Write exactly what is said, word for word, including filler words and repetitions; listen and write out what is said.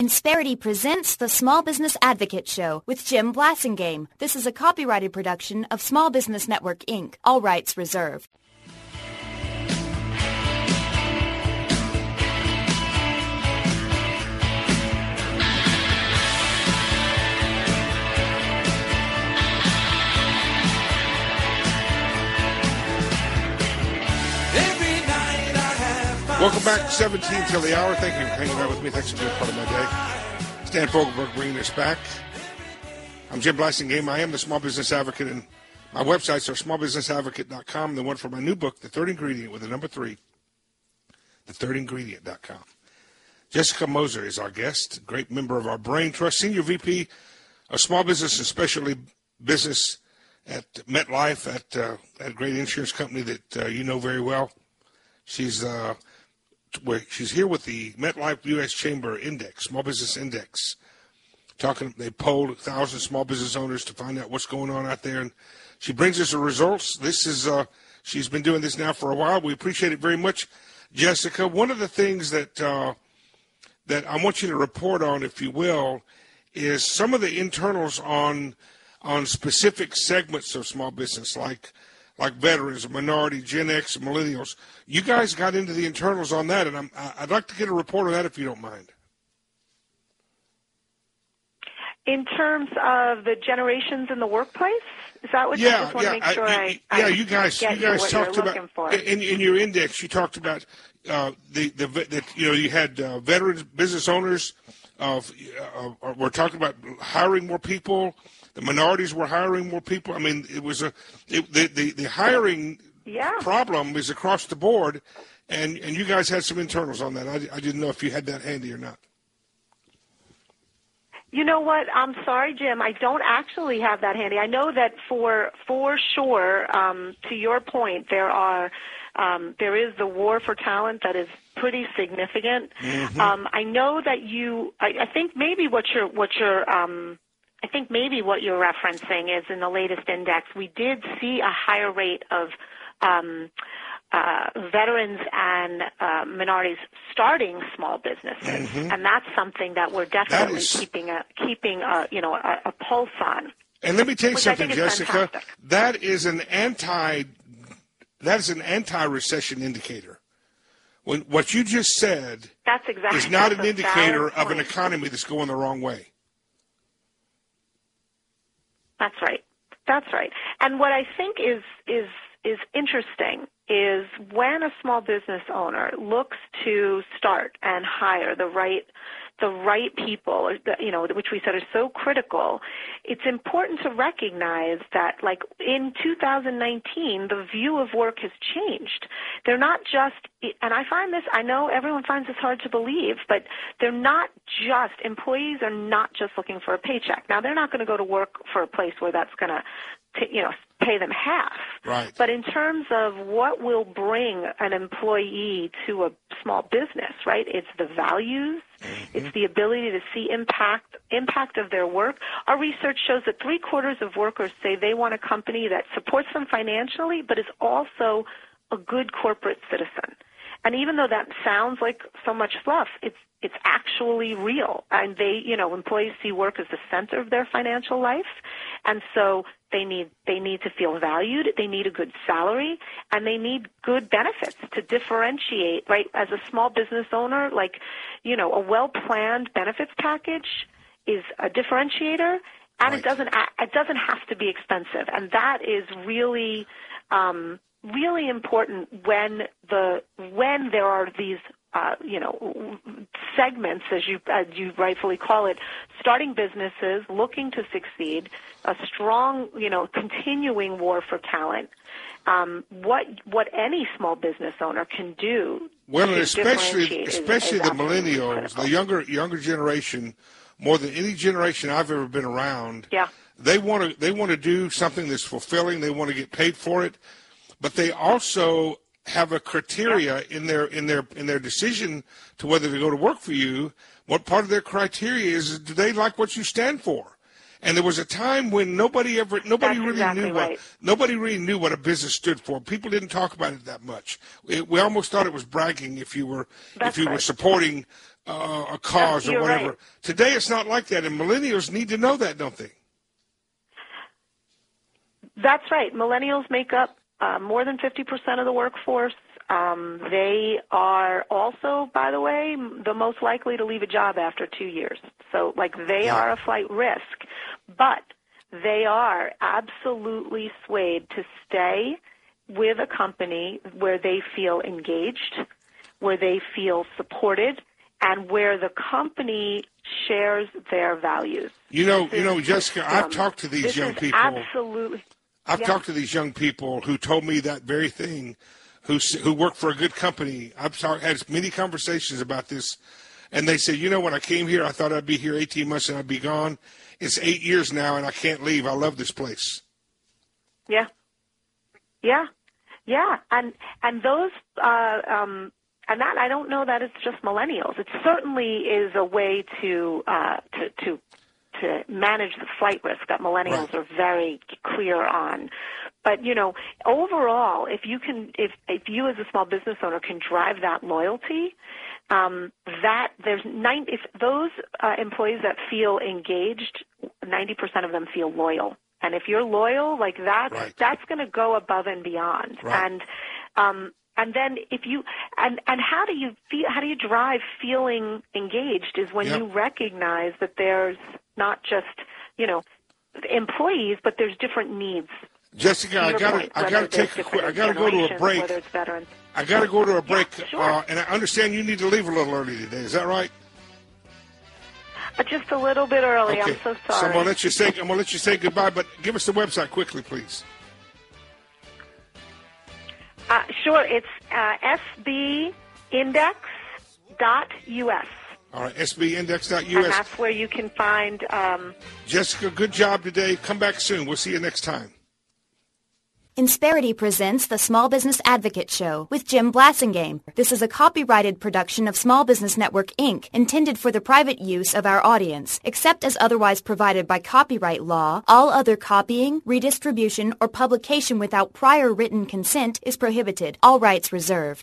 Insperity presents the Small Business Advocate Show with Jim Blasingame. This is a copyrighted production of Small Business Network, Incorporated. All rights reserved. Welcome back, seventeen till the hour. Thank you for hanging out with me. Thanks for being part of my day. Stan Fogelberg bringing us back. I'm Jim Blasingame. I am the Small Business Advocate, and my websites are small business advocate dot com. The one for my new book, The Third Ingredient, with the number three, the third ingredient dot com. Jessica Moser is our guest, great member of our Brain Trust, Senior V P of Small Business and Specialty Business at MetLife, at, uh, at a great insurance company that uh, you know very well. She's uh, where she's here with the MetLife U S Chamber Index, Small Business Index. Talking, they polled a thousand small business owners to find out what's going on out there, and she brings us the results. This is uh, she's been doing this now for a while. We appreciate it very much, Jessica. One of the things that uh, that I want you to report on, if you will, is some of the internals on on specific segments of small business, like. like veterans, minority, Gen X, millennials. You guys got into the internals on that, and I'm, I'd like to get a report on that if you don't mind. In terms of the generations in the workplace? Is that what yeah, you I just want yeah, to make sure I, I, I Yeah, I you guys, you guys what talked you're about, for. in, in your index, you talked about uh, the, the, the, you know, you had uh, veterans, business owners, of, uh, we're talking about hiring more people. The minorities were hiring more people. I mean, it was a it, the, the the hiring yeah. problem is across the board, and, and you guys had some internals on that. I, I didn't know if you had that handy or not. You know what? I'm sorry, Jim. I don't actually have that handy. I know that for for sure, um, to your point, there are um, there is the war for talent that is pretty significant. Mm-hmm. Um, I know that you. I, I think maybe what you're what you're. Um, I think maybe what you're referencing is in the latest index, we did see a higher rate of um, uh, veterans and uh, minorities starting small businesses, mm-hmm. and that's something that we're definitely that is... keeping a keeping a you know a, a pulse on. And let me tell you which something, Jessica. Fantastic. That is an anti that is an anti-recession indicator. When what you just said that's exactly is not that's an indicator of an point. economy that's going the wrong way. That's right. That's right. And what I think is is is interesting is when a small business owner looks to start and hire the right the right people, you know, which we said are so critical, it's important to recognize that, like, in two thousand nineteen, the view of work has changed. They're not just, and I find this, I know everyone finds this hard to believe, but they're not just, employees are not just looking for a paycheck. Now, they're not going to go to work for a place where that's going to, you know, pay them half. Right. But in terms of what will bring an employee to a small business, right, it's the values, mm-hmm. it's the ability to see impact impact of their work. Our research shows that three quarters of workers say they want a company that supports them financially but is also a good corporate citizen. And even though that sounds like so much fluff, it's it's actually real. And they, you know, employees see work as the center of their financial life, and so they need they need to feel valued. They need a good salary, and they need good benefits to differentiate. Right, as a small business owner, like, you know, a well-planned benefits package is a differentiator, and right. it doesn't it doesn't have to be expensive, and that is really. Um, really important when the when there are these uh, you know segments, as you as you rightfully call it, starting businesses looking to succeed, a strong you know continuing war for talent. Um, what what any small business owner can do. Well, and especially especially is, is the millennials, critical. the younger younger generation, more than any generation I've ever been around. Yeah. They want to they want to do something that's fulfilling. They want to get paid for it. But they also have a criteria yeah. in their in their in their decision to whether to go to work for you. What part of their criteria is, do they like what you stand for? And there was a time when nobody ever, nobody That's really exactly knew what, right. nobody really knew what a business stood for. People didn't talk about it that much. It, we almost thought it was bragging if you were, That's if you right. were supporting uh, a cause That's- or you're whatever. right. Today it's not like that, and millennials need to know that, don't they? That's right. Millennials make up uh, more than fifty percent of the workforce. Um, they are also, by the way, the most likely to leave a job after two years. So, like, they Yeah. are a flight risk, but they are absolutely swayed to stay with a company where they feel engaged, where they feel supported, and where the company shares their values. You know, This you know, is, Jessica, I've um, talked to these this young is people. Absolutely. I've Yeah. talked to these young people who told me that very thing, who s- who work for a good company. I've talk, had many conversations about this, and they said, you know, when I came here, I thought I'd be here eighteen months and I'd be gone. It's eight years now, and I can't leave. I love this place. Yeah, yeah, yeah, and and those uh, um, and that I don't know that it's just millennials. It certainly is a way to uh, to to to manage the flight risk that millennials Right. are very clear on. But you know, overall, if you can, if if you as a small business owner can drive that loyalty, um, that there's nine. If those uh, employees that feel engaged, ninety percent of them feel loyal. And if you're loyal, like that, Right. that's going to go above and beyond. Right. And um, and then if you and and how do you feel? How do you drive feeling engaged? Is when Yep. you recognize that there's not just you know employees, but there's different needs. Jessica, I Your got point, to I whether got to there's take a quick. I different got to go to a generations, break. Whether it's veterans. I got to go to a break, sure. uh, and I understand you need to leave a little early today. Is that right? Uh, just a little bit early. Okay. I'm so So I'm sorry. gonna let you say I'm gonna let you say goodbye, but give us the website quickly, please. Uh, sure. It's uh, s b index dot u s. All right, s b index dot u And s. that's where you can find. Um, Jessica, good job today. Come back soon. We'll see you next time. Insperity presents the Small Business Advocate Show with Jim Blasingame. This is a copyrighted production of Small Business Network, Incorporated, intended for the private use of our audience. Except as otherwise provided by copyright law, all other copying, redistribution, or publication without prior written consent is prohibited. All rights reserved.